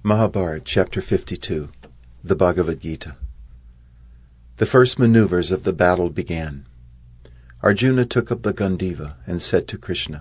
Mahabharata, Chapter 52, the Bhagavad Gita. The first maneuvers of the battle began. Arjuna took up the Gandiva and said to Krishna,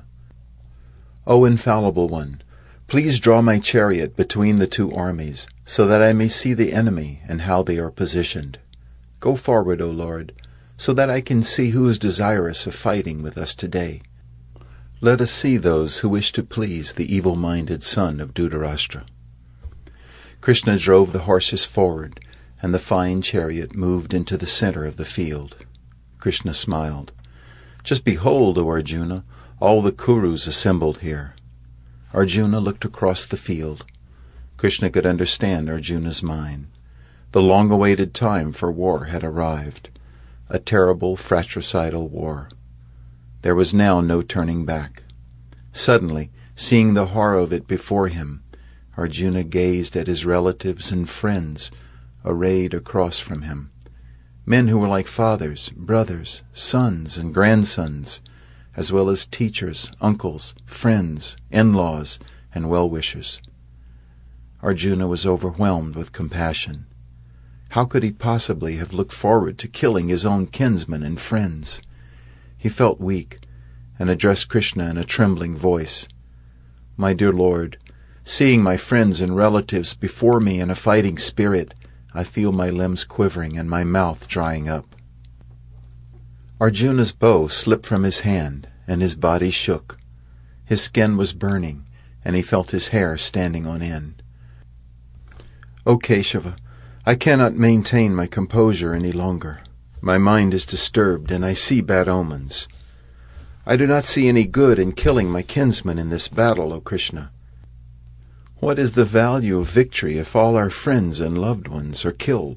"O infallible one, please draw my chariot between the two armies, so that I may see the enemy and how they are positioned. Go forward, O Lord, so that I can see who is desirous of fighting with us today. Let us see those who wish to please the evil-minded son of Dhritarashtra." Krishna drove the horses forward, and the fine chariot moved into the center of the field. Krishna smiled. "Just behold, O Arjuna, all the Kurus assembled here." Arjuna looked across the field. Krishna could understand Arjuna's mind. The long-awaited time for war had arrived, a terrible fratricidal war. There was now no turning back. Suddenly, seeing the horror of it before him, Arjuna gazed at his relatives and friends arrayed across from him, men who were like fathers, brothers, sons, and grandsons, as well as teachers, uncles, friends, in-laws, and well-wishers. Arjuna was overwhelmed with compassion. How could he possibly have looked forward to killing his own kinsmen and friends? He felt weak and addressed Krishna in a trembling voice. "My dear Lord, seeing my friends and relatives before me in a fighting spirit, I feel my limbs quivering and my mouth drying up." Arjuna's bow slipped from his hand, and his body shook. His skin was burning, and he felt his hair standing on end. "O Keshava, I cannot maintain my composure any longer. My mind is disturbed, and I see bad omens. I do not see any good in killing my kinsmen in this battle, O Krishna. What is the value of victory if all our friends and loved ones are killed?"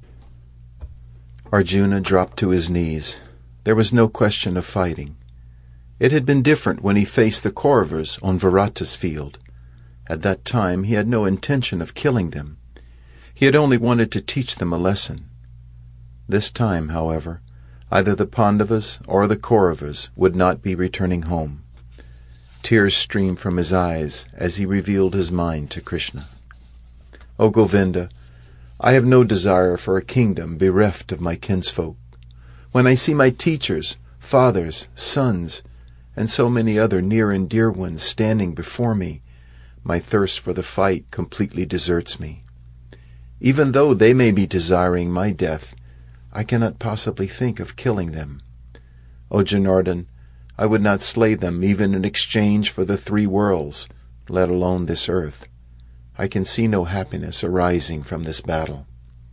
Arjuna dropped to his knees. There was no question of fighting. It had been different when he faced the Kauravas on Virata's field. At that time he had no intention of killing them. He had only wanted to teach them a lesson. This time, however, either the Pandavas or the Kauravas would not be returning home. Tears streamed from his eyes as he revealed his mind to Krishna. "O Govinda, I have no desire for a kingdom bereft of my kinsfolk. When I see my teachers, fathers, sons, and so many other near and dear ones standing before me, my thirst for the fight completely deserts me. Even though they may be desiring my death, I cannot possibly think of killing them. O Janardhan, I would not slay them even in exchange for the 3 worlds, let alone this earth. I can see no happiness arising from this battle."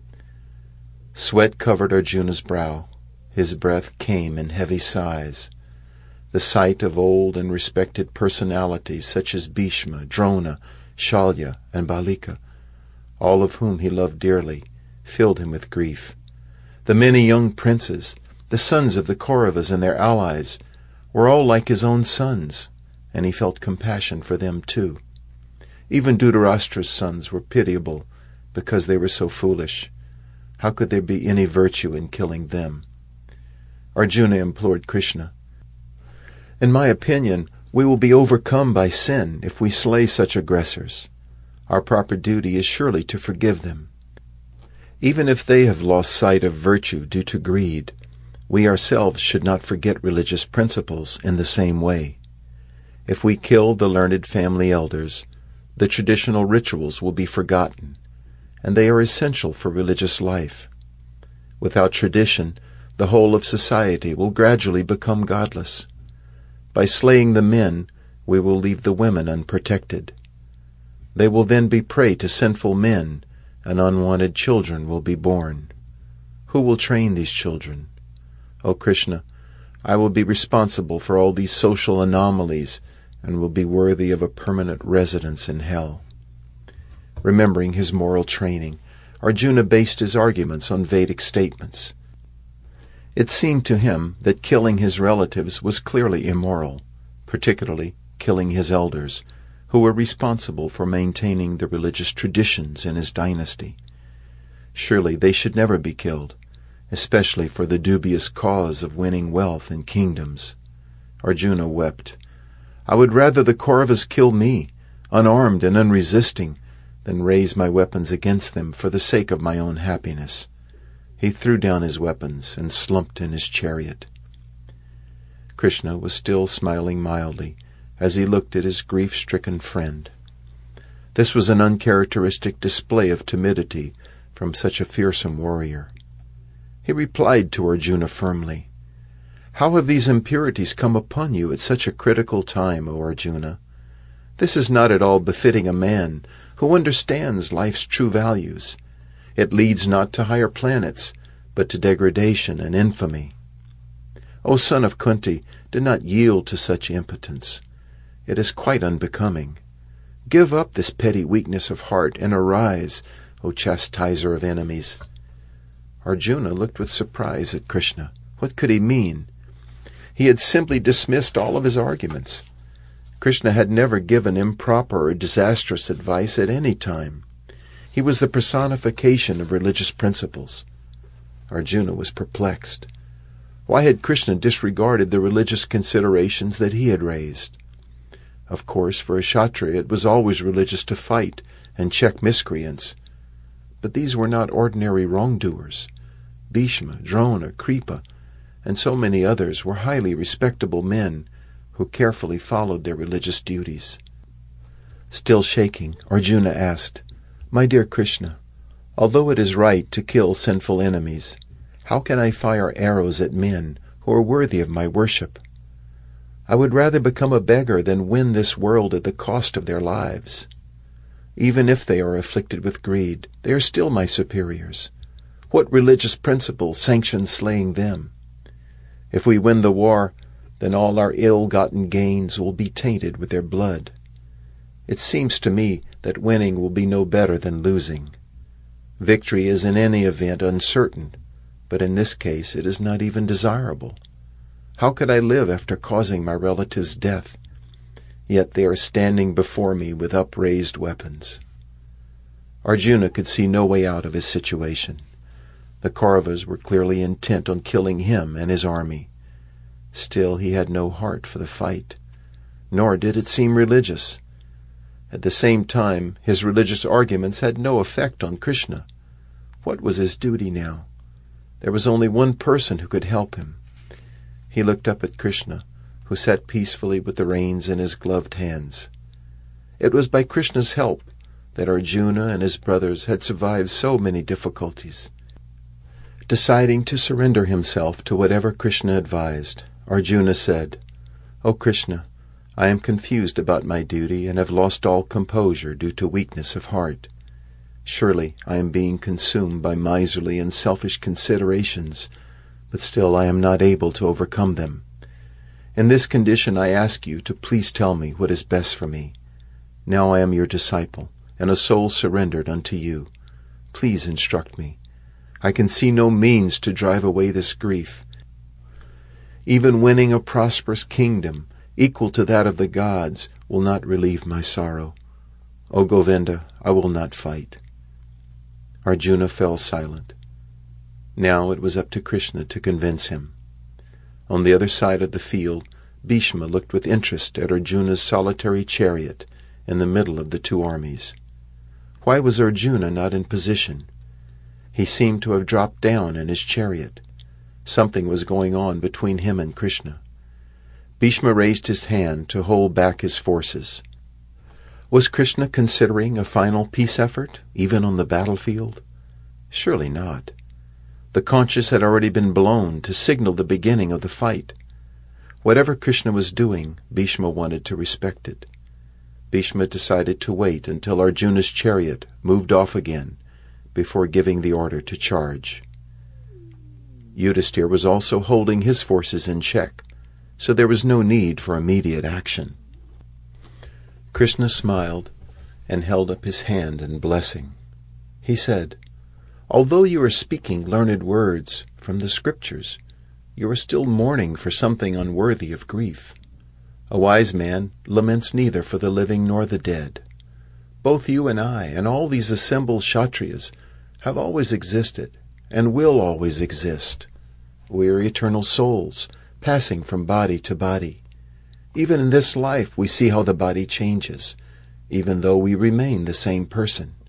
Sweat covered Arjuna's brow. His breath came in heavy sighs. The sight of old and respected personalities such as Bhishma, Drona, Shalya, and Balika, all of whom he loved dearly, filled him with grief. The many young princes, the sons of the Kauravas and their allies, were all like his own sons, and he felt compassion for them too. Even Dhritarashtra's sons were pitiable because they were so foolish. How could there be any virtue in killing them? Arjuna implored Krishna, "In my opinion, we will be overcome by sin if we slay such aggressors. Our proper duty is surely to forgive them. Even if they have lost sight of virtue due to greed, we ourselves should not forget religious principles in the same way. If we kill the learned family elders, the traditional rituals will be forgotten, and they are essential for religious life. Without tradition, the whole of society will gradually become godless. By slaying the men, we will leave the women unprotected. They will then be prey to sinful men, and unwanted children will be born. Who will train these children? O Krishna, I will be responsible for all these social anomalies and will be worthy of a permanent residence in hell." Remembering his moral training, Arjuna based his arguments on Vedic statements. It seemed to him that killing his relatives was clearly immoral, particularly killing his elders, who were responsible for maintaining the religious traditions in his dynasty. Surely they should never be killed, especially for the dubious cause of winning wealth and kingdoms. Arjuna wept. "I would rather the Kauravas kill me, unarmed and unresisting, than raise my weapons against them for the sake of my own happiness." He threw down his weapons and slumped in his chariot. Krishna was still smiling mildly as he looked at his grief-stricken friend. This was an uncharacteristic display of timidity from such a fearsome warrior. He replied to Arjuna firmly, "How have these impurities come upon you at such a critical time, O Arjuna? This is not at all befitting a man who understands life's true values. It leads not to higher planets, but to degradation and infamy. O son of Kunti, do not yield to such impotence. It is quite unbecoming. Give up this petty weakness of heart and arise, O chastiser of enemies." Arjuna looked with surprise at Krishna. What could he mean? He had simply dismissed all of his arguments. Krishna had never given improper or disastrous advice at any time. He was the personification of religious principles. Arjuna was perplexed. Why had Krishna disregarded the religious considerations that he had raised? Of course, for a Kshatriya it was always religious to fight and check miscreants. But these were not ordinary wrongdoers. Bhishma, Drona, Kripa, and so many others were highly respectable men who carefully followed their religious duties. Still shaking, Arjuna asked, "My dear Krishna, although it is right to kill sinful enemies, how can I fire arrows at men who are worthy of my worship? I would rather become a beggar than win this world at the cost of their lives. Even if they are afflicted with greed, they are still my superiors. What religious principle sanctions slaying them? If we win the war, then all our ill-gotten gains will be tainted with their blood. It seems to me that winning will be no better than losing. Victory is in any event uncertain, but in this case it is not even desirable. How could I live after causing my relatives' death? Yet they are standing before me with upraised weapons." Arjuna could see no way out of his situation. The Kauravas were clearly intent on killing him and his army. Still, he had no heart for the fight, nor did it seem religious. At the same time, his religious arguments had no effect on Krishna. What was his duty now? There was only one person who could help him. He looked up at Krishna, who sat peacefully with the reins in his gloved hands. It was by Krishna's help that Arjuna and his brothers had survived so many difficulties. Deciding to surrender himself to whatever Krishna advised, Arjuna said, "O Krishna, I am confused about my duty and have lost all composure due to weakness of heart. Surely I am being consumed by miserly and selfish considerations, but still I am not able to overcome them. In this condition I ask you to please tell me what is best for me. Now I am your disciple, and a soul surrendered unto you. Please instruct me. I can see no means to drive away this grief. Even winning a prosperous kingdom, equal to that of the gods, will not relieve my sorrow. O Govinda, I will not fight." Arjuna fell silent. Now it was up to Krishna to convince him. On the other side of the field, Bhishma looked with interest at Arjuna's solitary chariot in the middle of the two armies. Why was Arjuna not in position? He seemed to have dropped down in his chariot. Something was going on between him and Krishna. Bhishma raised his hand to hold back his forces. Was Krishna considering a final peace effort, even on the battlefield? Surely not. The conches had already been blown to signal the beginning of the fight. Whatever Krishna was doing, Bhishma wanted to respect it. Bhishma decided to wait until Arjuna's chariot moved off again before giving the order to charge. Yudhisthira was also holding his forces in check, so there was no need for immediate action. Krishna smiled and held up his hand in blessing. He said, "Although you are speaking learned words from the scriptures, you are still mourning for something unworthy of grief. A wise man laments neither for the living nor the dead. Both you and I and all these assembled Kshatriyas have always existed and will always exist. We are eternal souls, passing from body to body. Even in this life we see how the body changes, even though we remain the same person.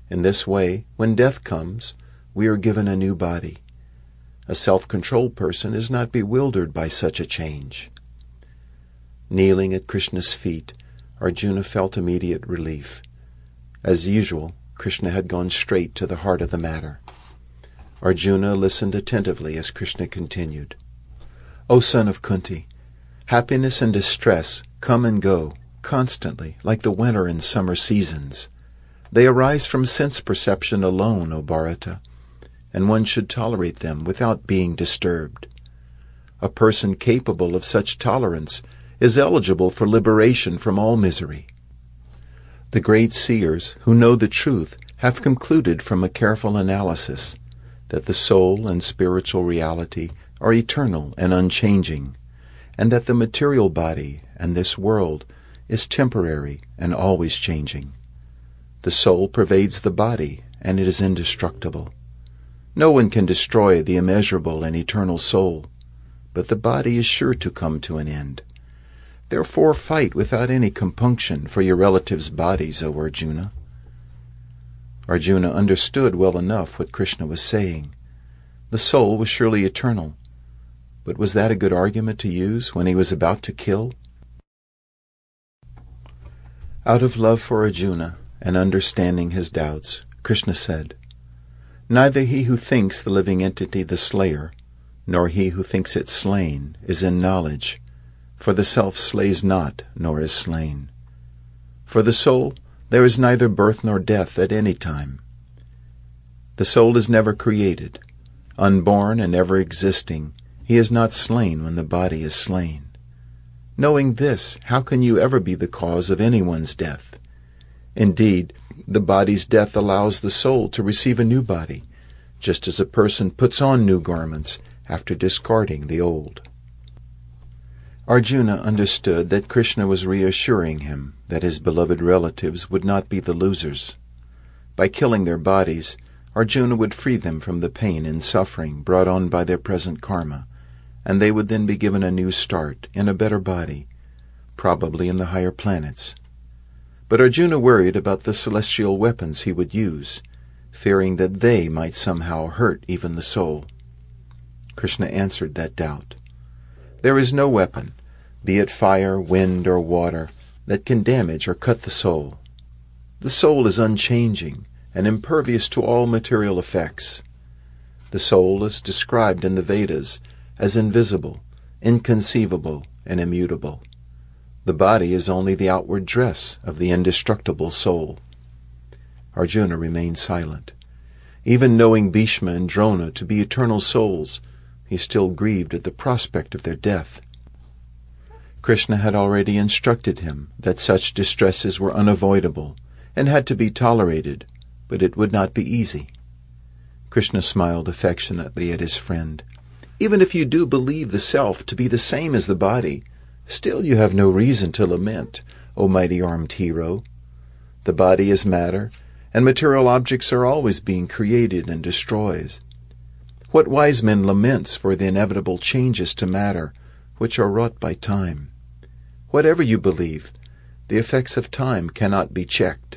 In this way, when death comes, we are given a new body. A self-controlled person is not bewildered by such a change. Kneeling at Krishna's feet, Arjuna felt immediate relief. As usual, Krishna had gone straight to the heart of the matter. Arjuna listened attentively as Krishna continued. O son of Kunti, happiness and distress come and go constantly, like the winter and summer seasons. They arise from sense perception alone, O Bharata, and one should tolerate them without being disturbed. A person capable of such tolerance is eligible for liberation from all misery. The great seers who know the truth have concluded from a careful analysis that the soul and spiritual reality are eternal and unchanging, and that the material body and this world is temporary and always changing. The soul pervades the body, and it is indestructible. No one can destroy the immeasurable and eternal soul, but the body is sure to come to an end. Therefore fight without any compunction for your relatives' bodies, O Arjuna. Arjuna understood well enough what Krishna was saying. The soul was surely eternal, but was that a good argument to use when he was about to kill? Out of love for Arjuna and understanding his doubts, Krishna said, Neither he who thinks the living entity the slayer, nor he who thinks it slain, is in knowledge, for the self slays not, nor is slain. For the soul, there is neither birth nor death at any time. The soul is never created. Unborn and ever existing, he is not slain when the body is slain. Knowing this, how can you ever be the cause of anyone's death? Indeed, the body's death allows the soul to receive a new body, just as a person puts on new garments after discarding the old. Arjuna understood that Krishna was reassuring him that his beloved relatives would not be the losers. By killing their bodies, Arjuna would free them from the pain and suffering brought on by their present karma, and they would then be given a new start in a better body, probably in the higher planets. But Arjuna worried about the celestial weapons he would use, fearing that they might somehow hurt even the soul. Krishna answered that doubt. There is no weapon, be it fire, wind, or water, that can damage or cut the soul. The soul is unchanging and impervious to all material effects. The soul is described in the Vedas as invisible, inconceivable, and immutable. The body is only the outward dress of the indestructible soul. Arjuna remained silent. Even knowing Bhishma and Drona to be eternal souls, he still grieved at the prospect of their death. Krishna had already instructed him that such distresses were unavoidable and had to be tolerated, but it would not be easy. Krishna smiled affectionately at his friend. Even if you do believe the self to be the same as the body, still you have no reason to lament, O mighty-armed hero. The body is matter, and material objects are always being created and destroyed. What wise man laments for the inevitable changes to matter, which are wrought by time? Whatever you believe, the effects of time cannot be checked.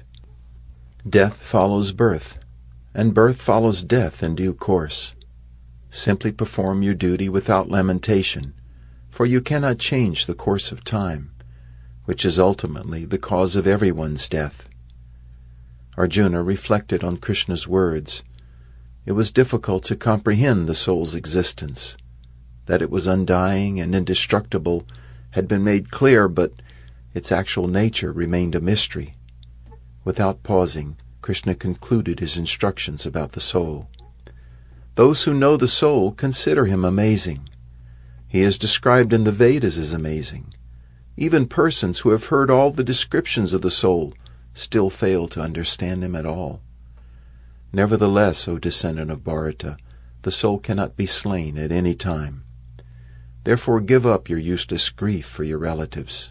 Death follows birth, and birth follows death in due course. Simply perform your duty without lamentation, for you cannot change the course of time, which is ultimately the cause of everyone's death. Arjuna reflected on Krishna's words. It was difficult to comprehend the soul's existence. That it was undying and indestructible had been made clear, but its actual nature remained a mystery. Without pausing, Krishna concluded his instructions about the soul. Those who know the soul consider him amazing. He is described in the Vedas as amazing. Even persons who have heard all the descriptions of the soul still fail to understand him at all. Nevertheless, O descendant of Bharata, the soul cannot be slain at any time. Therefore give up your useless grief for your relatives.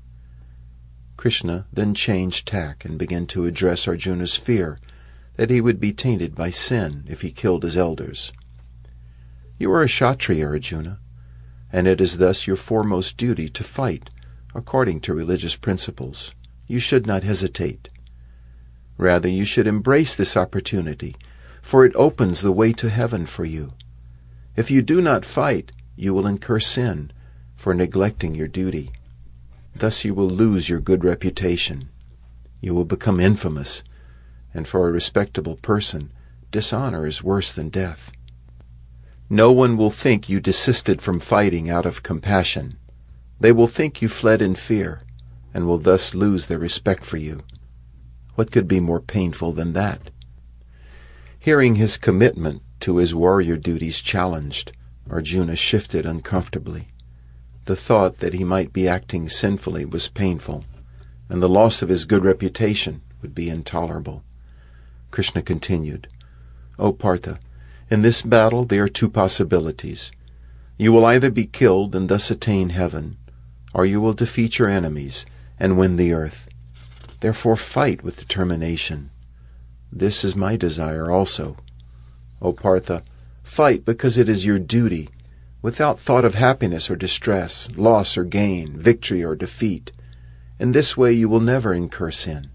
Krishna then changed tack and began to address Arjuna's fear that he would be tainted by sin if he killed his elders. You are a Kshatriya, Arjuna, and it is thus your foremost duty to fight according to religious principles. You should not hesitate. Rather, you should embrace this opportunity, for it opens the way to heaven for you. If you do not fight, you will incur sin for neglecting your duty. Thus you will lose your good reputation. You will become infamous, and for a respectable person, dishonor is worse than death. No one will think you desisted from fighting out of compassion. They will think you fled in fear, and will thus lose their respect for you. What could be more painful than that? Hearing his commitment to his warrior duties challenged, Arjuna shifted uncomfortably. The thought that he might be acting sinfully was painful, and the loss of his good reputation would be intolerable. Krishna continued, "O Partha, in this battle there are two possibilities. You will either be killed and thus attain heaven, or you will defeat your enemies and win the earth. Therefore fight with determination. This is my desire also. O Partha, fight because it is your duty, without thought of happiness or distress, loss or gain, victory or defeat. In this way you will never incur sin."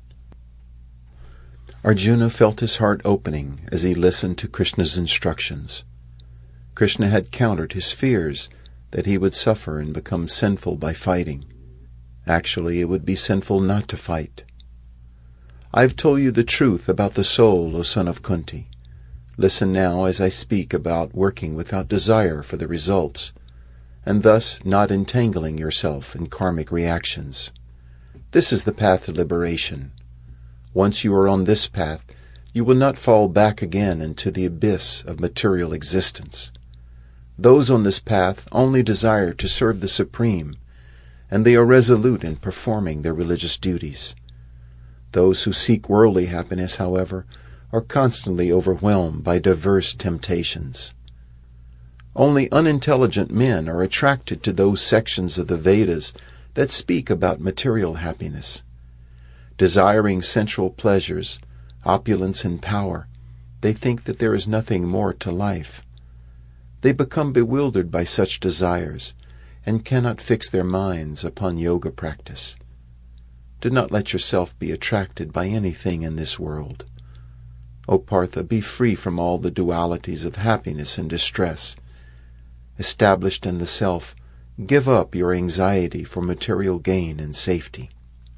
Arjuna felt his heart opening as he listened to Krishna's instructions. Krishna had countered his fears that he would suffer and become sinful by fighting. Actually, it would be sinful not to fight. "I've told you the truth about the soul, O son of Kunti. Listen now as I speak about working without desire for the results, and thus not entangling yourself in karmic reactions. This is the path to liberation. Once you are on this path, you will not fall back again into the abyss of material existence. Those on this path only desire to serve the Supreme, and they are resolute in performing their religious duties. Those who seek worldly happiness, however, are constantly overwhelmed by diverse temptations. Only unintelligent men are attracted to those sections of the Vedas that speak about material happiness. Desiring sensual pleasures, opulence and power, they think that there is nothing more to life. They become bewildered by such desires and cannot fix their minds upon yoga practice. Do not let yourself be attracted by anything in this world. O Partha, be free from all the dualities of happiness and distress. Established in the self, give up your anxiety for material gain and safety."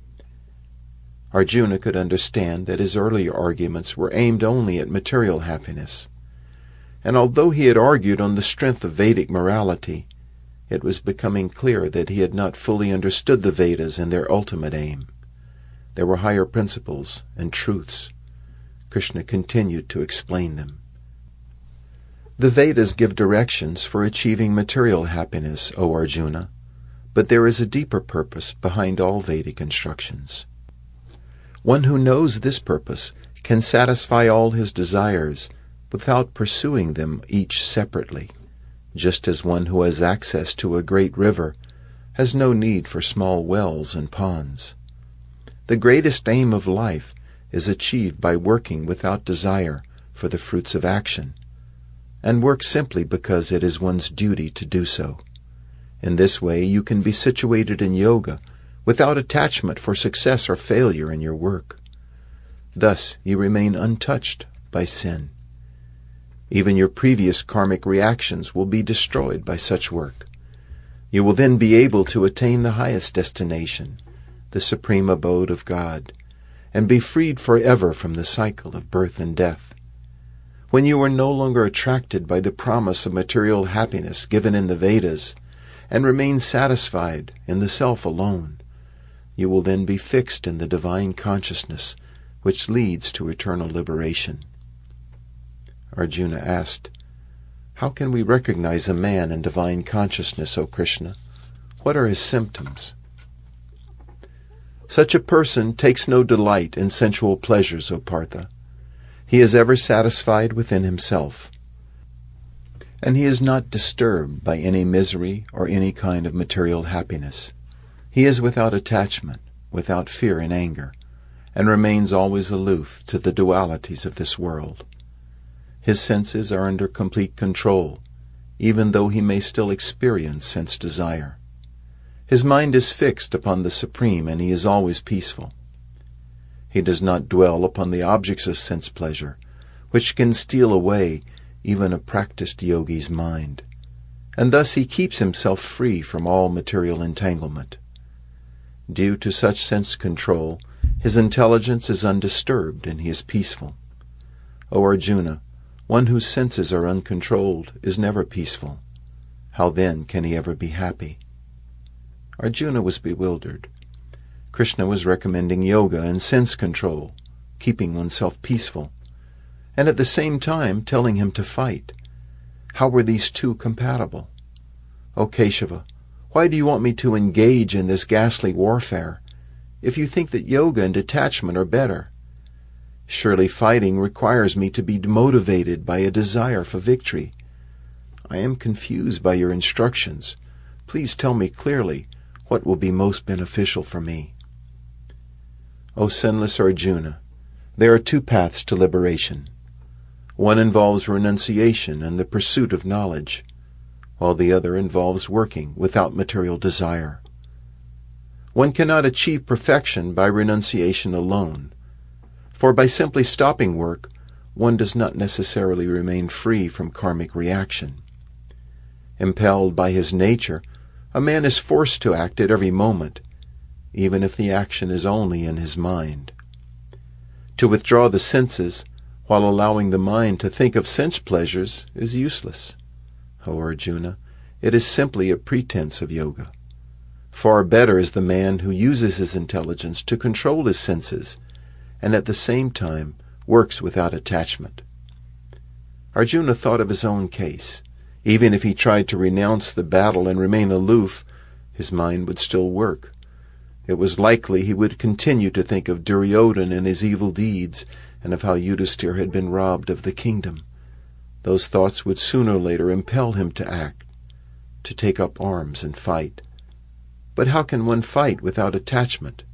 Arjuna could understand that his earlier arguments were aimed only at material happiness, and although he had argued on the strength of Vedic morality, it was becoming clear that he had not fully understood the Vedas and their ultimate aim. There were higher principles and truths. Krishna continued to explain them. The Vedas give directions for achieving material happiness, O Arjuna, but there is a deeper purpose behind all Vedic instructions. One who knows this purpose can satisfy all his desires without pursuing them each separately, just as one who has access to a great river has no need for small wells and ponds. The greatest aim of life is achieved by working without desire for the fruits of action, and work simply because it is one's duty to do so. In this way you can be situated in yoga without attachment for success or failure in your work. Thus you remain untouched by sin. Even your previous karmic reactions will be destroyed by such work. You will then be able to attain the highest destination, the supreme abode of God, and be freed forever from the cycle of birth and death. When you are no longer attracted by the promise of material happiness given in the Vedas, and remain satisfied in the self alone, you will then be fixed in the divine consciousness, which leads to eternal liberation. Arjuna asked, "How can we recognize a man in divine consciousness, O Krishna? What are his symptoms?" "Such a person takes no delight in sensual pleasures, O Partha. He is ever satisfied within himself, and he is not disturbed by any misery or any kind of material happiness. He is without attachment, without fear and anger, and remains always aloof to the dualities of this world. His senses are under complete control, even though he may still experience sense desire. His mind is fixed upon the Supreme, and he is always peaceful. He does not dwell upon the objects of sense pleasure, which can steal away even a practiced yogi's mind, and thus he keeps himself free from all material entanglement. Due to such sense control, his intelligence is undisturbed and he is peaceful. O Arjuna, one whose senses are uncontrolled is never peaceful. How then can he ever be happy? Arjuna was bewildered. Krishna was recommending yoga and sense control, keeping oneself peaceful, and at the same time telling him to fight. How were these two compatible? O Keshava, why do you want me to engage in this ghastly warfare, if you think that yoga and detachment are better? Surely fighting requires me to be motivated by a desire for victory. I am confused by your instructions. Please tell me clearly what will be most beneficial for me. O sinless Arjuna, there are two paths to liberation. One involves renunciation and the pursuit of knowledge, while the other involves working without material desire. One cannot achieve perfection by renunciation alone, for by simply stopping work, one does not necessarily remain free from karmic reaction. Impelled by his nature, a man is forced to act at every moment, even if the action is only in his mind. To withdraw the senses while allowing the mind to think of sense pleasures is useless. O Arjuna, it is simply a pretense of yoga. Far better is the man who uses his intelligence to control his senses and at the same time works without attachment. Arjuna thought of his own case. Even if he tried to renounce the battle and remain aloof, his mind would still work. It was likely he would continue to think of Duryodhana and his evil deeds, and of how Yudhisthira had been robbed of the kingdom. Those thoughts would sooner or later impel him to act, to take up arms and fight. But how can one fight without attachment?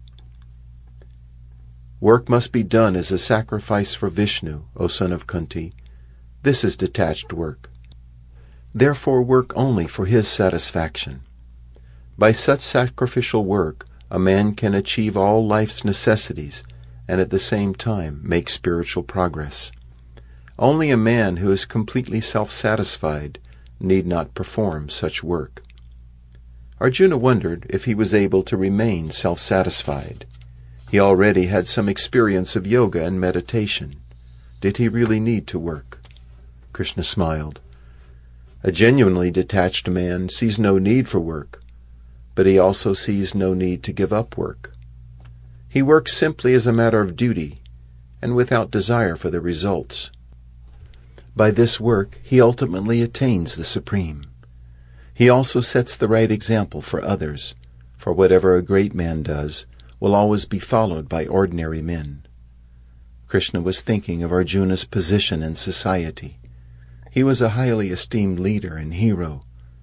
Work must be done as a sacrifice for Vishnu, O son of Kunti. This is detached work. Therefore work only for his satisfaction. By such sacrificial work, a man can achieve all life's necessities and at the same time make spiritual progress. Only a man who is completely self-satisfied need not perform such work. Arjuna wondered if he was able to remain self-satisfied. He already had some experience of yoga and meditation. Did he really need to work? Krishna smiled. A genuinely detached man sees no need for work, but he also sees no need to give up work. He works simply as a matter of duty and without desire for the results. By this work, he ultimately attains the Supreme. He also sets the right example for others, for whatever a great man does will always be followed by ordinary men. Krishna was thinking of Arjuna's position in society. He was a highly esteemed leader and hero.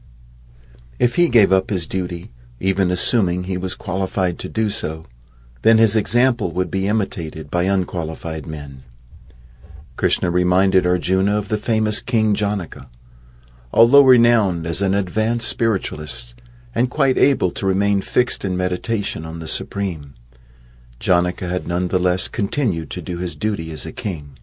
If he gave up his duty, even assuming he was qualified to do so, then his example would be imitated by unqualified men. Krishna reminded Arjuna of the famous King Janaka. Although renowned as an advanced spiritualist and quite able to remain fixed in meditation on the Supreme, Janaka had nonetheless continued to do his duty as a king.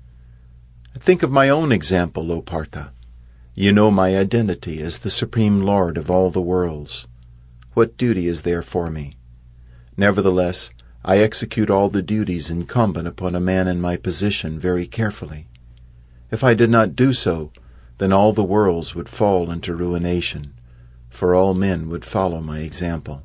Think of my own example, O Partha. You know my identity as the Supreme Lord of all the worlds. What duty is there for me? Nevertheless, I execute all the duties incumbent upon a man in my position very carefully. If I did not do so, then all the worlds would fall into ruination, for all men would follow my example.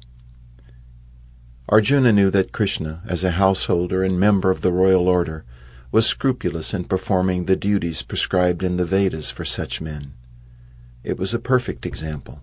Arjuna knew that Krishna, as a householder and member of the royal order, was scrupulous in performing the duties prescribed in the Vedas for such men. It was a perfect example.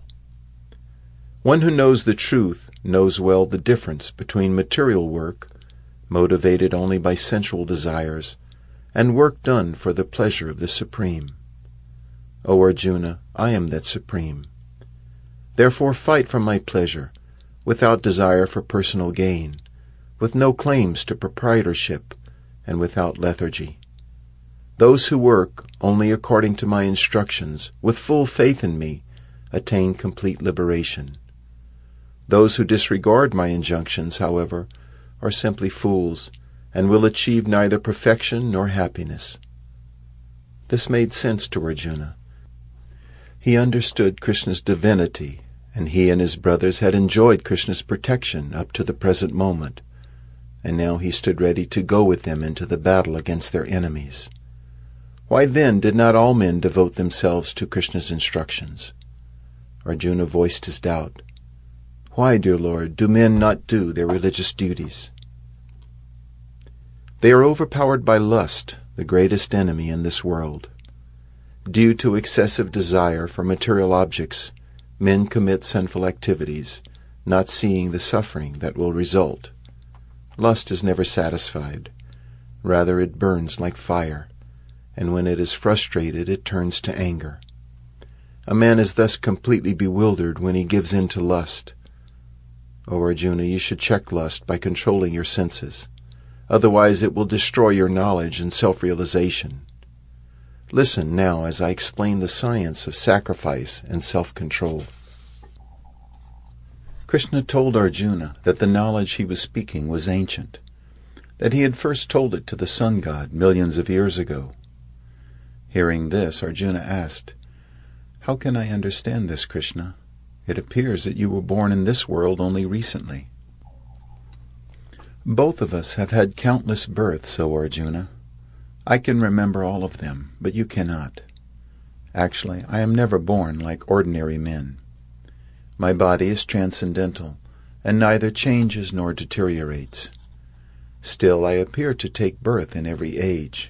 One who knows the truth knows well the difference between material work, motivated only by sensual desires, and work done for the pleasure of the Supreme. O Arjuna, I am that Supreme. Therefore fight for my pleasure, without desire for personal gain, with no claims to proprietorship, and without lethargy. Those who work only according to my instructions, with full faith in me, attain complete liberation. Those who disregard my injunctions, however, are simply fools and will achieve neither perfection nor happiness. This made sense to Arjuna. He understood Krishna's divinity, and he and his brothers had enjoyed Krishna's protection up to the present moment, and now he stood ready to go with them into the battle against their enemies. Why then did not all men devote themselves to Krishna's instructions? Arjuna voiced his doubt. Why, dear Lord, do men not do their religious duties? They are overpowered by lust, the greatest enemy in this world. Due to excessive desire for material objects, men commit sinful activities, not seeing the suffering that will result. Lust is never satisfied. Rather, it burns like fire, and when it is frustrated, it turns to anger. A man is thus completely bewildered when he gives in to lust. O Arjuna, you should check lust by controlling your senses. Otherwise it will destroy your knowledge and self-realization. Listen now as I explain the science of sacrifice and self-control. Krishna told Arjuna that the knowledge he was speaking was ancient, that he had first told it to the sun god millions of years ago. Hearing this, Arjuna asked, How can I understand this, Krishna? It appears that you were born in this world only recently. Both of us have had countless births, O Arjuna. I can remember all of them, but you cannot. Actually, I am never born like ordinary men. My body is transcendental, and neither changes nor deteriorates. Still, I appear to take birth in every age.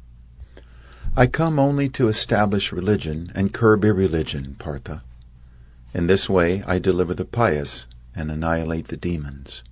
I come only to establish religion and curb irreligion, Partha. In this way I deliver the pious and annihilate the demons.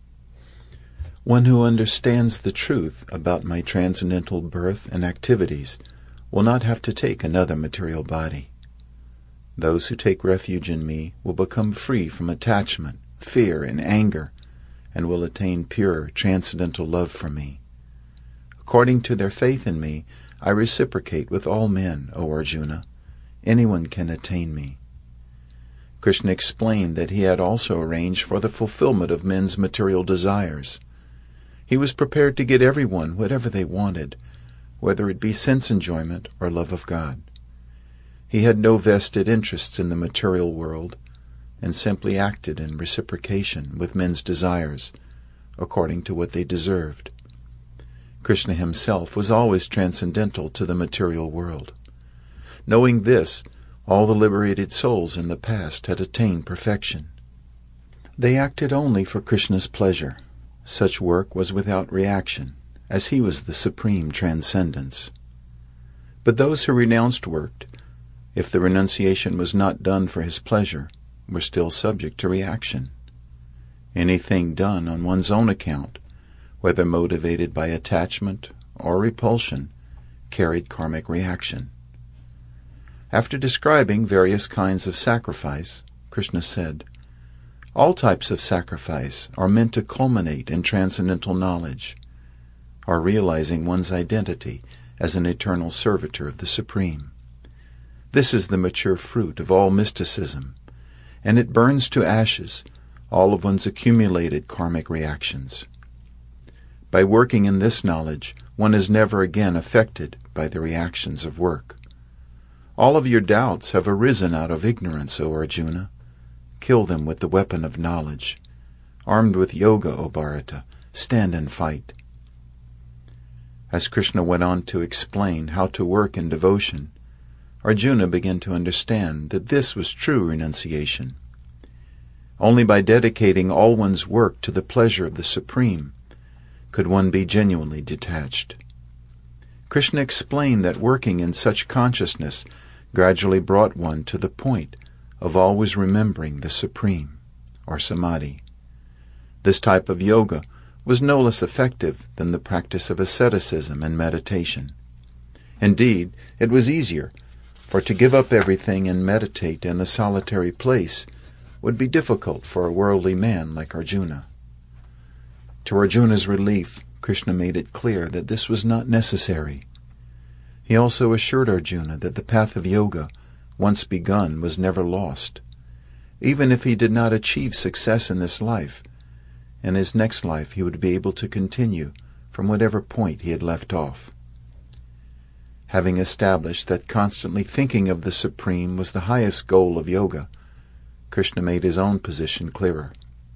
One who understands the truth about my transcendental birth and activities will not have to take another material body. Those who take refuge in me will become free from attachment, fear, and anger, and will attain pure, transcendental love for me. According to their faith in me, I reciprocate with all men, O Arjuna. Anyone can attain me. Krishna explained that he had also arranged for the fulfillment of men's material desires. He was prepared to get everyone whatever they wanted, whether it be sense enjoyment or love of God. He had no vested interests in the material world, and simply acted in reciprocation with men's desires, according to what they deserved. Krishna himself was always transcendental to the material world. Knowing this, all the liberated souls in the past had attained perfection. They acted only for Krishna's pleasure. Such work was without reaction, as he was the supreme transcendence. But those who renounced work, if the renunciation was not done for his pleasure, were still subject to reaction. Anything done on one's own account, whether motivated by attachment or repulsion, carried karmic reaction. After describing various kinds of sacrifice, Krishna said, All types of sacrifice are meant to culminate in transcendental knowledge, or realizing one's identity as an eternal servitor of the Supreme. This is the mature fruit of all mysticism, and it burns to ashes all of one's accumulated karmic reactions. By working in this knowledge, one is never again affected by the reactions of work. All of your doubts have arisen out of ignorance, O Arjuna. Kill them with the weapon of knowledge. Armed with yoga, O Bharata, stand and fight. As Krishna went on to explain how to work in devotion, Arjuna began to understand that this was true renunciation. Only by dedicating all one's work to the pleasure of the Supreme could one be genuinely detached. Krishna explained that working in such consciousness gradually brought one to the point of always remembering the Supreme, or Samadhi. This type of yoga was no less effective than the practice of asceticism and meditation. Indeed, it was easier, for to give up everything and meditate in a solitary place would be difficult for a worldly man like Arjuna. To Arjuna's relief, Krishna made it clear that this was not necessary. He also assured Arjuna that the path of yoga, once begun, was never lost. Even if he did not achieve success in this life, in his next life he would be able to continue from whatever point he had left off. Having established that constantly thinking of the Supreme was the highest goal of yoga, Krishna made his own position clearer.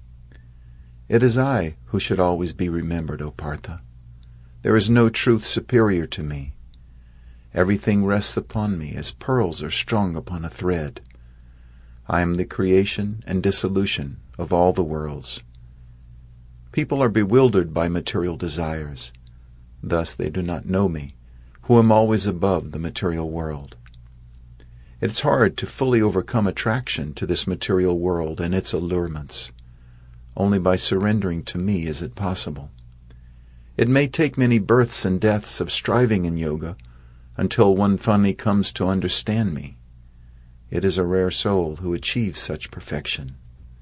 It is I who should always be remembered, O Partha. There is no truth superior to me. Everything rests upon me as pearls are strung upon a thread. I am the creation and dissolution of all the worlds. People are bewildered by material desires. Thus they do not know me, who am always above the material world. It is hard to fully overcome attraction to this material world and its allurements. Only by surrendering to me is it possible. It may take many births and deaths of striving in yoga until one finally comes to understand me. It is a rare soul who achieves such perfection.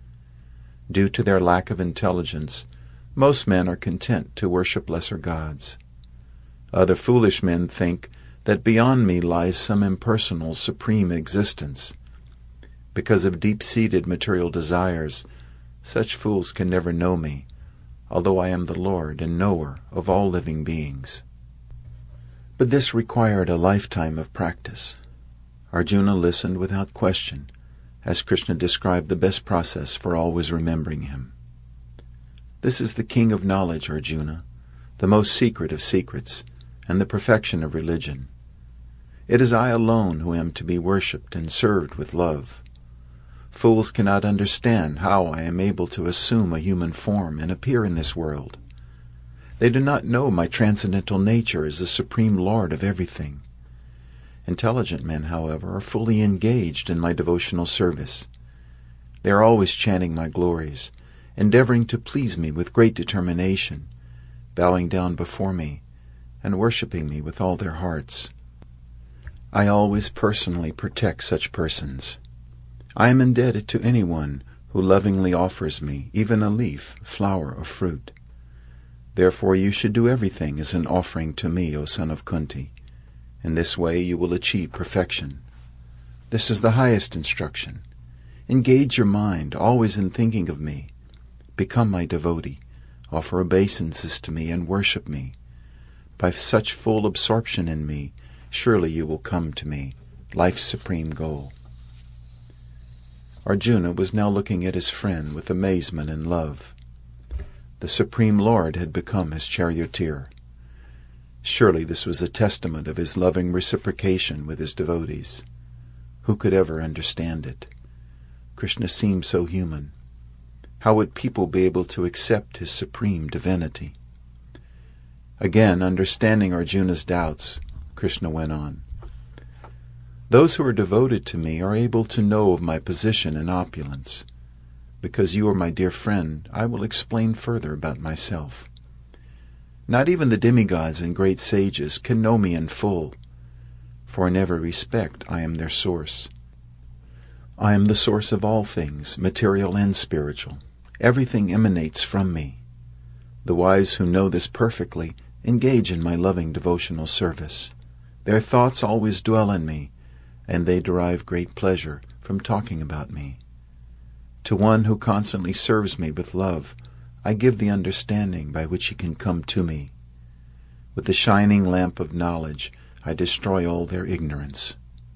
Due to their lack of intelligence, most men are content to worship lesser gods. Other foolish men think that beyond me lies some impersonal, supreme existence. Because of deep-seated material desires, such fools can never know me, although I am the Lord and knower of all living beings. But this required a lifetime of practice. Arjuna listened without question, as Krishna described the best process for always remembering him. This is the king of knowledge, Arjuna, the most secret of secrets, and the perfection of religion. It is I alone who am to be worshipped and served with love. Fools cannot understand how I am able to assume a human form and appear in this world. They do not know my transcendental nature as the supreme Lord of everything. Intelligent men, however, are fully engaged in my devotional service. They are always chanting my glories, endeavoring to please me with great determination, bowing down before me, and worshipping me with all their hearts. I always personally protect such persons. I am indebted to anyone who lovingly offers me even a leaf, flower, or fruit. Therefore you should do everything as an offering to me, O son of Kunti. In this way you will achieve perfection. This is the highest instruction. Engage your mind always in thinking of me. Become my devotee, offer obeisances to me, and worship me. By such full absorption in me, surely you will come to me, life's supreme goal. Arjuna was now looking at his friend with amazement and love. The Supreme Lord had become his charioteer. Surely this was a testament of his loving reciprocation with his devotees. Who could ever understand it? Krishna seemed so human. How would people be able to accept his supreme divinity? Again, understanding Arjuna's doubts, Krishna went on. Those who are devoted to me are able to know of my position and opulence. Because you are my dear friend, I will explain further about myself. Not even the demigods and great sages can know me in full, for in every respect I am their source. I am the source of all things, material and spiritual. Everything emanates from me. The wise who know this perfectly engage in my loving devotional service. Their thoughts always dwell in me, and they derive great pleasure from talking about me. To one who constantly serves me with love, I give the understanding by which he can come to me. With the shining lamp of knowledge, I destroy all their ignorance.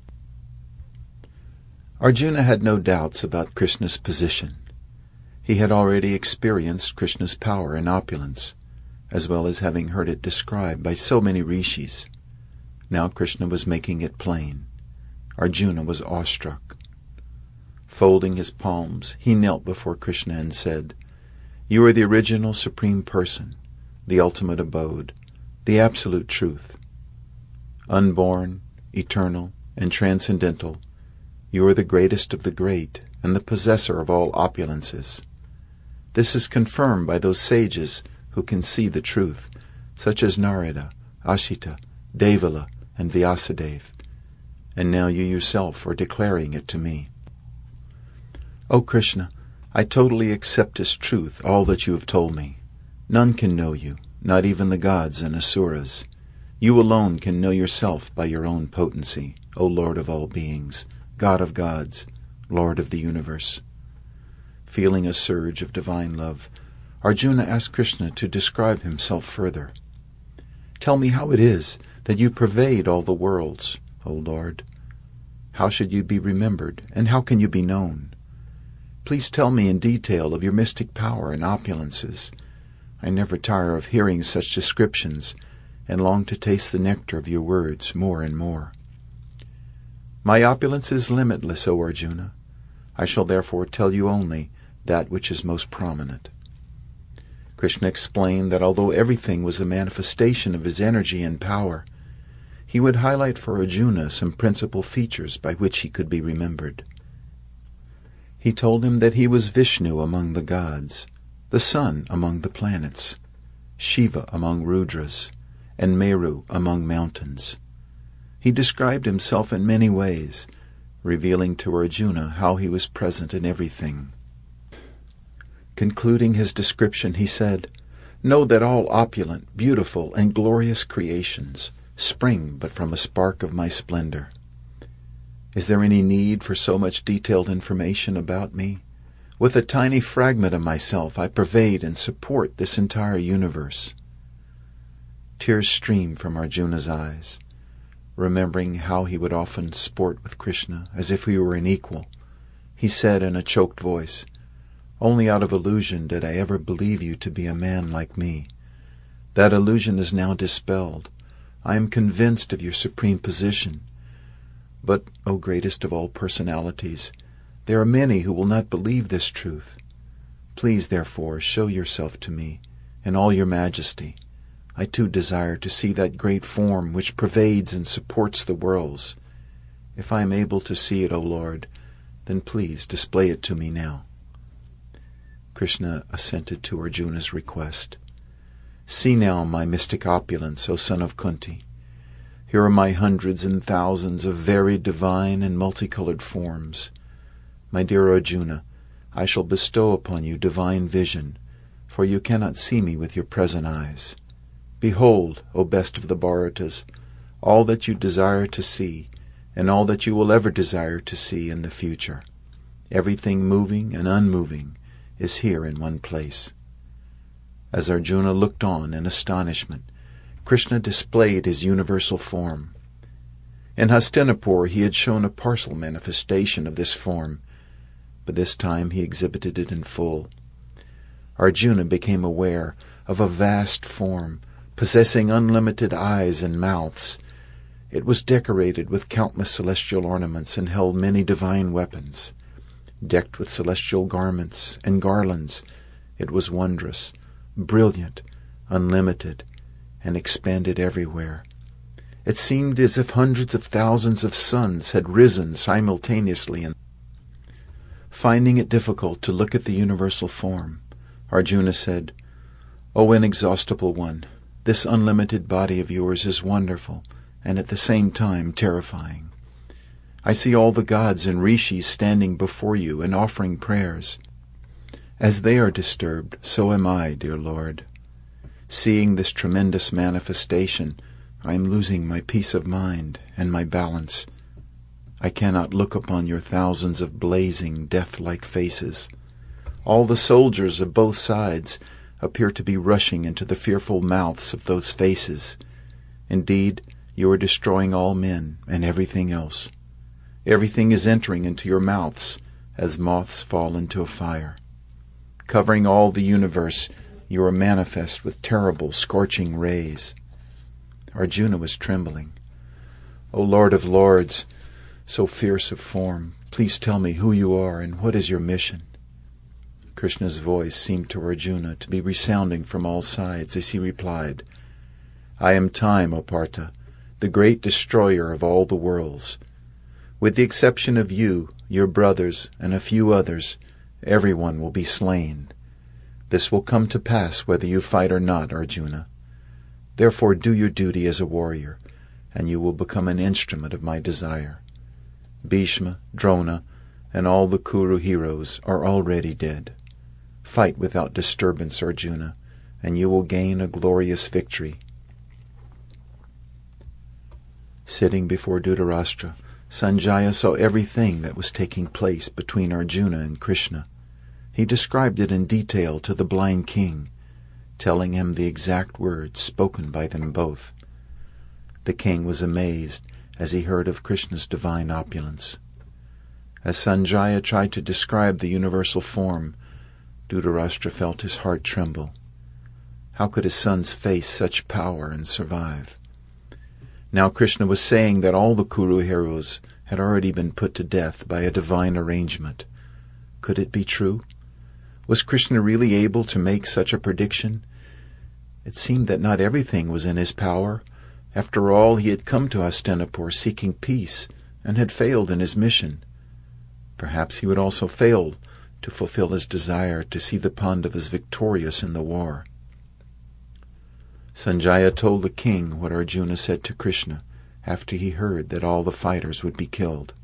Arjuna had no doubts about Krishna's position. He had already experienced Krishna's power and opulence, as well as having heard it described by so many rishis. Now Krishna was making it plain. Arjuna was awestruck. Folding his palms, he knelt before Krishna and said, "You are the original Supreme Person, the ultimate abode, the absolute truth. Unborn, eternal, and transcendental, you are the greatest of the great and the possessor of all opulences. This is confirmed by those sages who can see the truth, such as Narada, Ashita, Devala, and Vyasadeva, and now you yourself are declaring it to me. O Krishna, I totally accept as truth all that you have told me. None can know you, not even the gods and asuras. You alone can know yourself by your own potency, O Lord of all beings, God of gods, Lord of the universe." Feeling a surge of divine love, Arjuna asked Krishna to describe himself further. Tell me how it is that you pervade all the worlds, O Lord. How should you be remembered, and how can you be known? Please tell me in detail of your mystic power and opulences. I never tire of hearing such descriptions, and long to taste the nectar of your words more and more. My opulence is limitless, O Arjuna. I shall therefore tell you only that which is most prominent. Krishna explained that although everything was a manifestation of his energy and power, he would highlight for Arjuna some principal features by which he could be remembered. He told him that he was Vishnu among the gods, the sun among the planets, Shiva among Rudras, and Meru among mountains. He described himself in many ways, revealing to Arjuna how he was present in everything. Concluding his description, he said, "Know that all opulent, beautiful, and glorious creations spring but from a spark of my splendor. Is there any need for so much detailed information about me? With a tiny fragment of myself, I pervade and support this entire universe." Tears streamed from Arjuna's eyes. Remembering how he would often sport with Krishna as if he were an equal, he said in a choked voice, "Only out of illusion did I ever believe you to be a man like me. That illusion is now dispelled. I am convinced of your supreme position. But, O greatest of all personalities, there are many who will not believe this truth. Please, therefore, show yourself to me in all your majesty. I too desire to see that great form which pervades and supports the worlds. If I am able to see it, O Lord, then please display it to me now." Krishna assented to Arjuna's request. "See now my mystic opulence, O son of Kunti. Here are my hundreds and thousands of varied divine and multicolored forms. My dear Arjuna, I shall bestow upon you divine vision, for you cannot see me with your present eyes. Behold, O best of the Bharatas, all that you desire to see, and all that you will ever desire to see in the future. Everything moving and unmoving is here in one place." As Arjuna looked on in astonishment, Krishna displayed his universal form. In Hastinapur he had shown a partial manifestation of this form, but this time he exhibited it in full. Arjuna became aware of a vast form, possessing unlimited eyes and mouths. It was decorated with countless celestial ornaments and held many divine weapons. Decked with celestial garments and garlands, it was wondrous, brilliant, unlimited, and expanded everywhere. It seemed as if hundreds of thousands of suns had risen simultaneously. Finding it difficult to look at the universal form, Arjuna said, "O inexhaustible one, this unlimited body of yours is wonderful and at the same time terrifying. I see all the gods and rishis standing before you and offering prayers. As they are disturbed, so am I, dear Lord. Seeing this tremendous manifestation, I am losing my peace of mind and my balance. I cannot look upon your thousands of blazing, death-like faces. All the soldiers of both sides appear to be rushing into the fearful mouths of those faces. Indeed, you are destroying all men and everything else. Everything is entering into your mouths as moths fall into a fire. Covering all the universe, you are manifest with terrible, scorching rays." Arjuna was trembling. "O Lord of Lords, so fierce of form, please tell me who you are and what is your mission." Krishna's voice seemed to Arjuna to be resounding from all sides as he replied, "I am Time, O Partha, the great destroyer of all the worlds. With the exception of you, your brothers, and a few others, everyone will be slain. This will come to pass whether you fight or not, Arjuna. Therefore do your duty as a warrior, and you will become an instrument of my desire. Bhishma, Drona, and all the Kuru heroes are already dead. Fight without disturbance, Arjuna, and you will gain a glorious victory." Sitting before Dhritarashtra, Sanjaya saw everything that was taking place between Arjuna and Krishna. He described it in detail to the blind king, telling him the exact words spoken by them both. The king was amazed as he heard of Krishna's divine opulence. As Sanjaya tried to describe the universal form, Dhritarashtra felt his heart tremble. How could his sons face such power and survive? Now Krishna was saying that all the Kuru heroes had already been put to death by a divine arrangement. Could it be true? Was Krishna really able to make such a prediction? It seemed that not everything was in his power. After all, he had come to Hastinapur seeking peace and had failed in his mission. Perhaps he would also fail to fulfill his desire to see the Pandavas victorious in the war. Sanjaya told the king what Arjuna said to Krishna after he heard that all the fighters would be killed.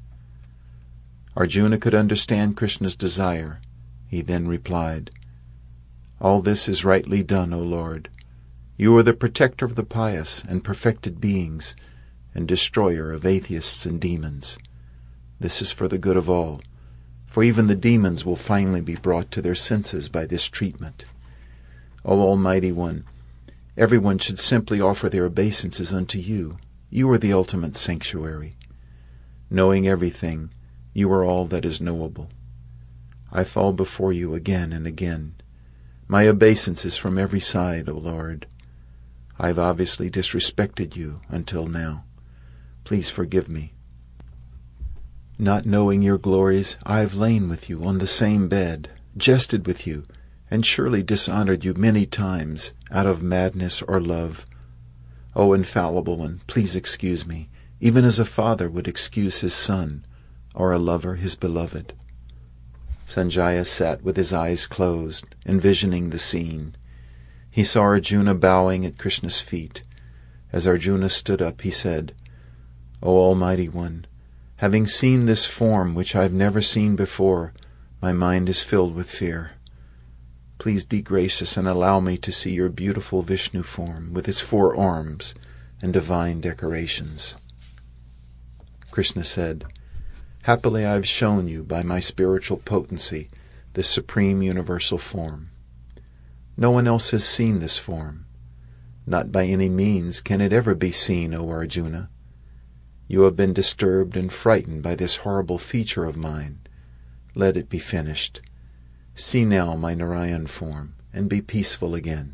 Arjuna could understand Krishna's desire. He then replied, "All this is rightly done, O Lord. You are the protector of the pious and perfected beings, and destroyer of atheists and demons. This is for the good of all, for even the demons will finally be brought to their senses by this treatment. O Almighty One, everyone should simply offer their obeisances unto you. You are the ultimate sanctuary. Knowing everything, you are all that is knowable. I fall before you again and again. My obeisances from every side, O Lord. I have obviously disrespected you until now. Please forgive me. Not knowing your glories, I have lain with you on the same bed, jested with you, and surely dishonored you many times out of madness or love. O infallible one, please excuse me, even as a father would excuse his son, or a lover his beloved." Sanjaya sat with his eyes closed, envisioning the scene. He saw Arjuna bowing at Krishna's feet. As Arjuna stood up, he said, "O Almighty One, having seen this form which I have never seen before, my mind is filled with fear. Please be gracious and allow me to see your beautiful Vishnu form with its 4 arms and divine decorations." Krishna said, "Happily I have shown you by my spiritual potency this supreme universal form. No one else has seen this form. Not by any means can it ever be seen, O Arjuna. You have been disturbed and frightened by this horrible feature of mine. Let it be finished. See now my Narayan form, and be peaceful again."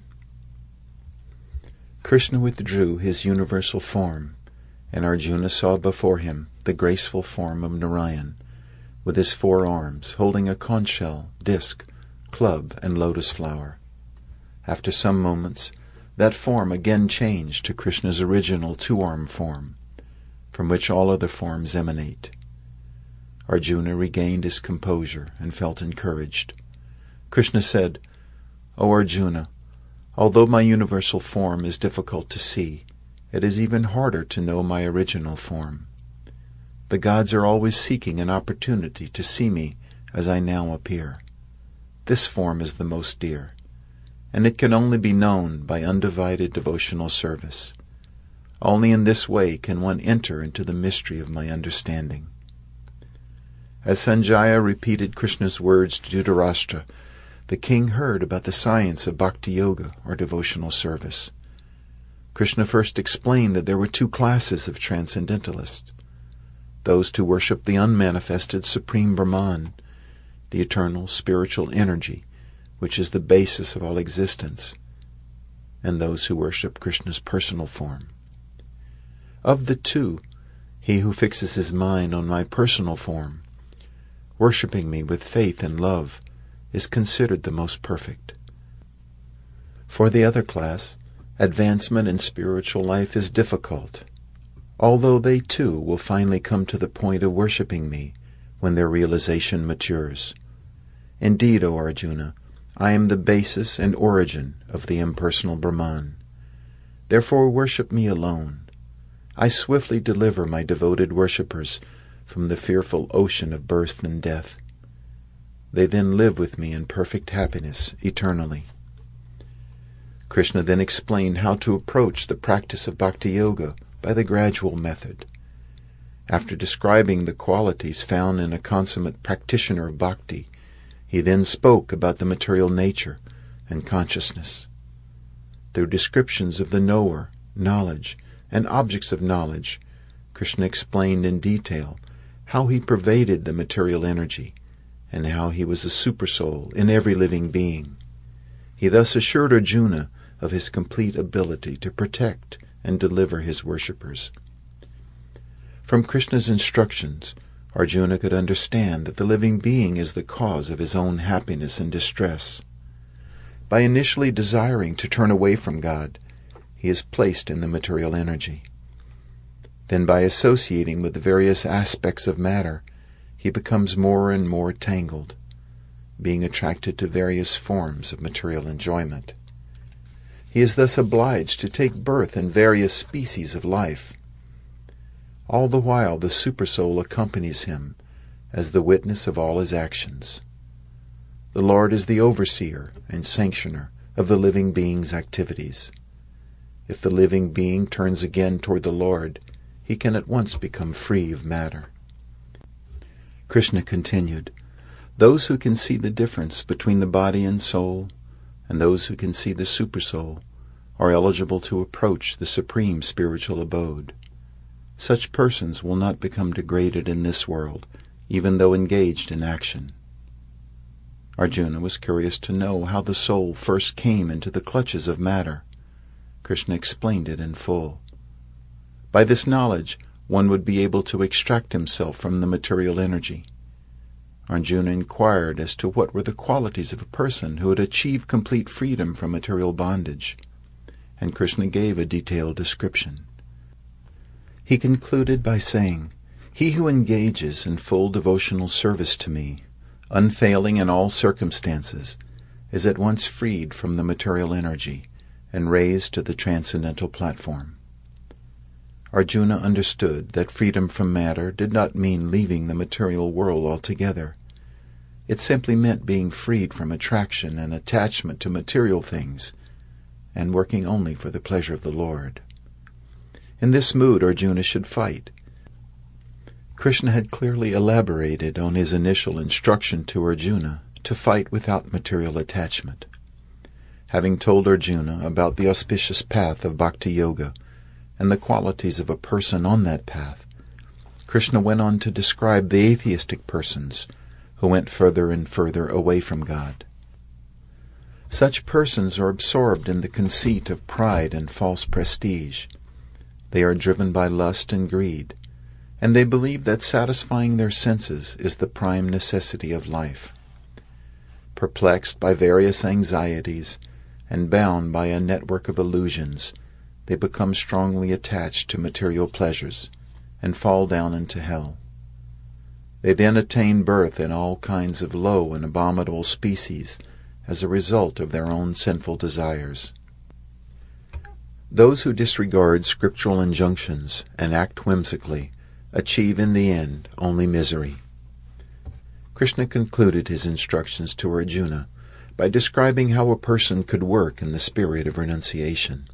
Krishna withdrew his universal form, and Arjuna saw before him the graceful form of Narayan, with his 4 arms, holding a conch shell, disc, club, and lotus flower. After some moments, that form again changed to Krishna's original 2-arm form, from which all other forms emanate. Arjuna regained his composure and felt encouraged. Krishna said, "O Arjuna, although my universal form is difficult to see, it is even harder to know my original form. The gods are always seeking an opportunity to see me as I now appear. This form is the most dear, and it can only be known by undivided devotional service. Only in this way can one enter into the mystery of my understanding." As Sanjaya repeated Krishna's words to Dhritarashtra, the king heard about the science of bhakti yoga, or devotional service. Krishna first explained that there were 2 classes of transcendentalists: those who worship the unmanifested Supreme Brahman, the eternal spiritual energy, which is the basis of all existence, and those who worship Krishna's personal form. Of the 2, he who fixes his mind on my personal form, worshipping me with faith and love, is considered the most perfect. For the other class, advancement in spiritual life is difficult, although they too will finally come to the point of worshipping me when their realization matures. Indeed, O Arjuna, I am the basis and origin of the impersonal Brahman. Therefore worship me alone. I swiftly deliver my devoted worshippers from the fearful ocean of birth and death. They then live with me in perfect happiness eternally. Krishna then explained how to approach the practice of bhakti yoga by the gradual method. After describing the qualities found in a consummate practitioner of bhakti, he then spoke about the material nature and consciousness. Through descriptions of the knower, knowledge, and objects of knowledge, Krishna explained in detail how he pervaded the material energy and how he was a supersoul in every living being. He thus assured Arjuna of his complete ability to protect and deliver his worshippers. From Krishna's instructions, Arjuna could understand that the living being is the cause of his own happiness and distress. By initially desiring to turn away from God, he is placed in the material energy. Then by associating with the various aspects of matter, he becomes more and more tangled, being attracted to various forms of material enjoyment. He is thus obliged to take birth in various species of life. All the while the Supersoul accompanies him as the witness of all his actions. The Lord is the overseer and sanctioner of the living being's activities. If the living being turns again toward the Lord, he can at once become free of matter. Krishna continued, "Those who can see the difference between the body and soul, and those who can see the Supersoul, are eligible to approach the supreme spiritual abode. Such persons will not become degraded in this world, even though engaged in action." Arjuna was curious to know how the soul first came into the clutches of matter. Krishna explained it in full. By this knowledge, one would be able to extract himself from the material energy. Arjuna inquired as to what were the qualities of a person who had achieved complete freedom from material bondage, and Krishna gave a detailed description. He concluded by saying, "He who engages in full devotional service to me, unfailing in all circumstances, is at once freed from the material energy and raised to the transcendental platform." Arjuna understood that freedom from matter did not mean leaving the material world altogether. It simply meant being freed from attraction and attachment to material things, and working only for the pleasure of the Lord. In this mood Arjuna should fight. Krishna had clearly elaborated on his initial instruction to Arjuna to fight without material attachment. Having told Arjuna about the auspicious path of Bhakti Yoga and the qualities of a person on that path, Krishna went on to describe the atheistic persons who went further and further away from God. Such persons are absorbed in the conceit of pride and false prestige. They are driven by lust and greed, and they believe that satisfying their senses is the prime necessity of life. Perplexed by various anxieties and bound by a network of illusions, they become strongly attached to material pleasures and fall down into hell. They then attain birth in all kinds of low and abominable species as a result of their own sinful desires. Those who disregard scriptural injunctions and act whimsically achieve in the end only misery. Krishna concluded his instructions to Arjuna by describing how a person could work in the spirit of renunciation.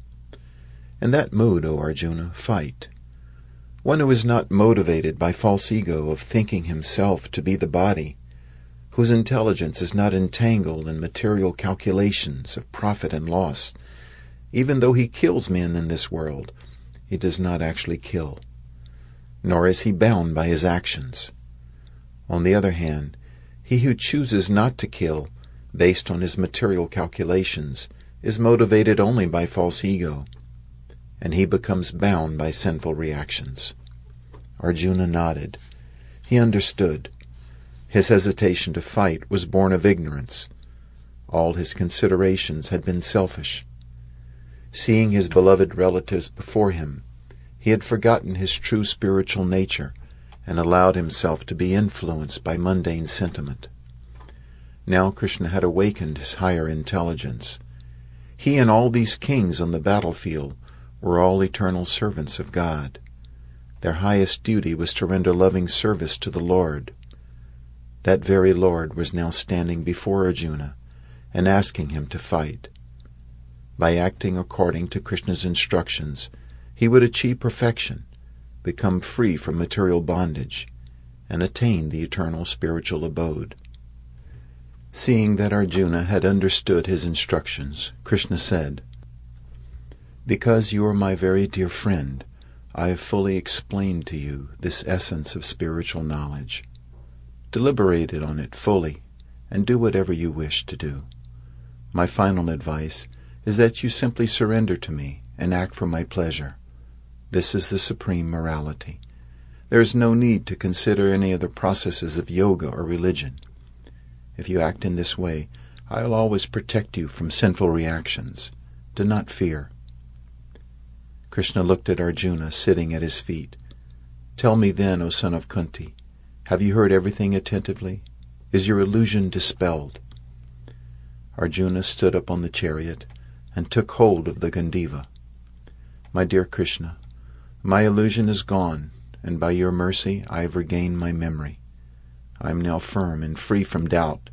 In that mood, O Arjuna, fight. One who is not motivated by false ego of thinking himself to be the body, whose intelligence is not entangled in material calculations of profit and loss, even though he kills men in this world, he does not actually kill, nor is he bound by his actions. On the other hand, he who chooses not to kill, based on his material calculations, is motivated only by false ego, and he becomes bound by sinful reactions. Arjuna nodded. He understood. His hesitation to fight was born of ignorance. All his considerations had been selfish. Seeing his beloved relatives before him, he had forgotten his true spiritual nature and allowed himself to be influenced by mundane sentiment. Now Krishna had awakened his higher intelligence. He and all these kings on the battlefield were all eternal servants of God. Their highest duty was to render loving service to the Lord. That very Lord was now standing before Arjuna and asking him to fight. By acting according to Krishna's instructions, he would achieve perfection, become free from material bondage, and attain the eternal spiritual abode. Seeing that Arjuna had understood his instructions, Krishna said, Because you are my very dear friend, I have fully explained to you this essence of spiritual knowledge. Deliberate on it fully, and do whatever you wish to do. My final advice is that you simply surrender to me and act for my pleasure. This is the supreme morality. There is no need to consider any of the processes of yoga or religion. If you act in this way, I will always protect you from sinful reactions. Do not fear. Krishna looked at Arjuna sitting at his feet. Tell me then, O son of Kunti, have you heard everything attentively? Is your illusion dispelled? Arjuna stood up on the chariot and took hold of the Gandiva. My dear Krishna, my illusion is gone, and by your mercy I have regained my memory. I am now firm and free from doubt.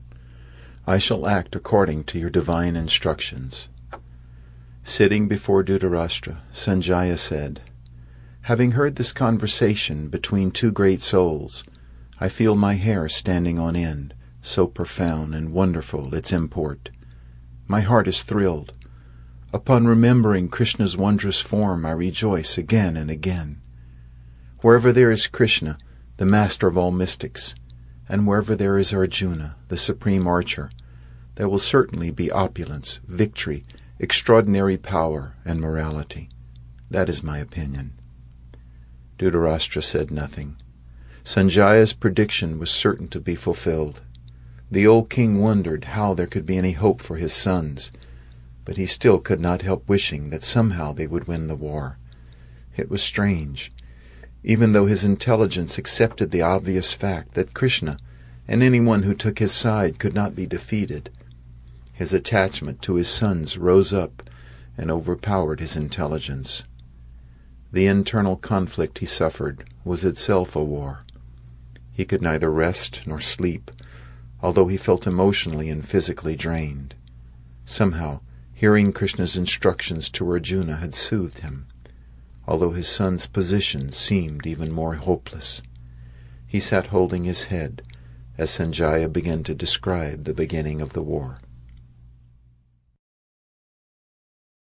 I shall act according to your divine instructions. Sitting before Dhritarashtra, Sanjaya said, Having heard this conversation between two great souls, I feel my hair standing on end, so profound and wonderful its import. My heart is thrilled. Upon remembering Krishna's wondrous form, I rejoice again and again. Wherever there is Krishna, the master of all mystics, and wherever there is Arjuna, the supreme archer, there will certainly be opulence, victory, extraordinary power, and morality. That is my opinion. Dhritarashtra said nothing. Sanjaya's prediction was certain to be fulfilled. The old king wondered how there could be any hope for his sons, but he still could not help wishing that somehow they would win the war. It was strange. Even though his intelligence accepted the obvious fact that Krishna and anyone who took his side could not be defeated, his attachment to his sons rose up and overpowered his intelligence. The internal conflict he suffered was itself a war. He could neither rest nor sleep, although he felt emotionally and physically drained. Somehow, hearing Krishna's instructions to Arjuna had soothed him, although his son's position seemed even more hopeless. He sat holding his head as Sanjaya began to describe the beginning of the war.